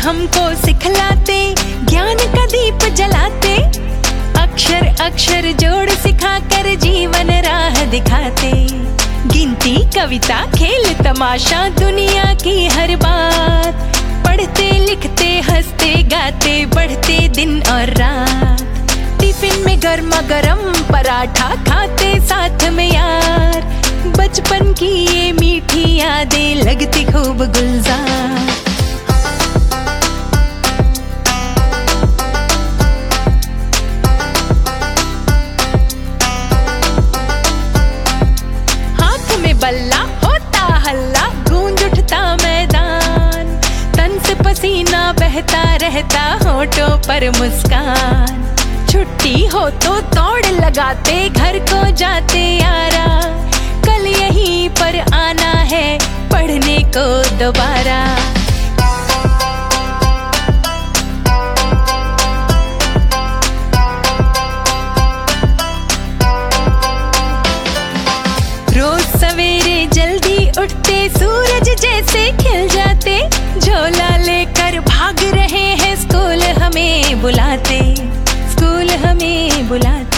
हमको सिखलाते, ज्ञान का दीप जलाते, अक्षर अक्षर जोड़ सिखा कर जीवन राह दिखाते। गिनती कविता खेल तमाशा दुनिया की हर बात, पढ़ते लिखते हंसते गाते बढ़ते दिन और रात। टिफिन में गर्मा गर्म पराठा खाते साथ में यार, बचपन की ये मीठी यादें लगती खूब गुलजार। हाथ में बल्ला होता हल्ला, गूंज उठता मैदान, तन से पसीना बहता रहता होठों पर मुस्कान। छुट्टी हो तो दौड़ लगाते घर को जाते यारा, कल यहीं पर आना है पढ़ने को दोबारा। रोज सवेरे जल्दी उठते सूरज जैसे खिल जाते, झोला लेकर भाग रहे हैं स्कूल हमें बुलाते, स्कूल हमें बुलाते।